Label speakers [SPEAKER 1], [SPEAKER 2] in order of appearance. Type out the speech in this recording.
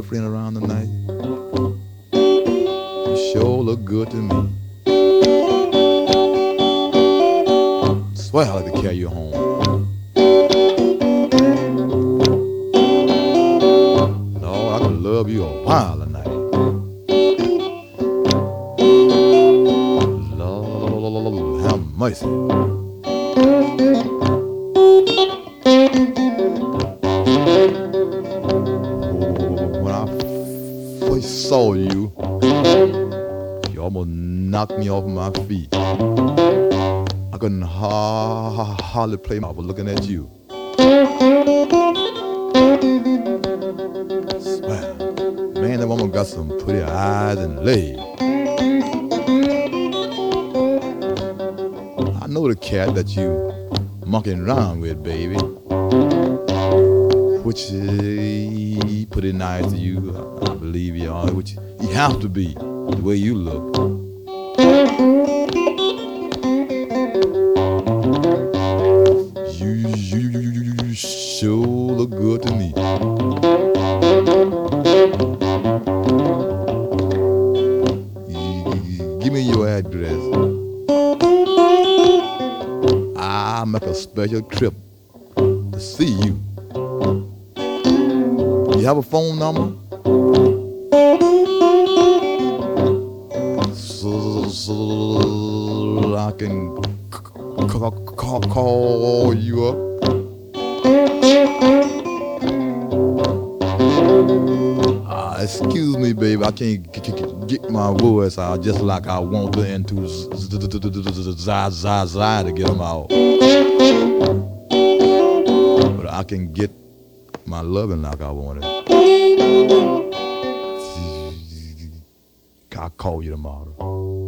[SPEAKER 1] girlfriend around tonight? You sure look good to me. Swear I'd like to carry you home. Lord, I could love you a while tonight. Lord, have mercy. When I first saw you, you almost knocked me off my feet. I couldn't hardly play my. I was looking at you. Swear, man, that woman got some pretty eyes and legs. I know the cat that you monkeying around with, baby. Which pretty nice to you. I believe you are. Which you have to be the way you look. You sure look good to me. Give me your address. I'll make a special trip to see you. You have a phone number? So I can call you up. Excuse me, baby, I can't get my words out just like I want to into Zai to get them out. But I can get my loving like I want it. I'll call you tomorrow.